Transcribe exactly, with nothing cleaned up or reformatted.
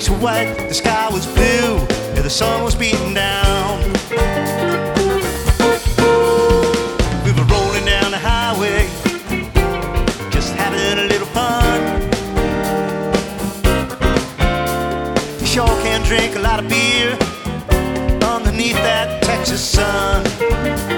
streets were white, the sky was blue, and the sun was beating down. We were rolling down the highway, just having a little fun. You sure can drink a lot of beer underneath that Texas sun.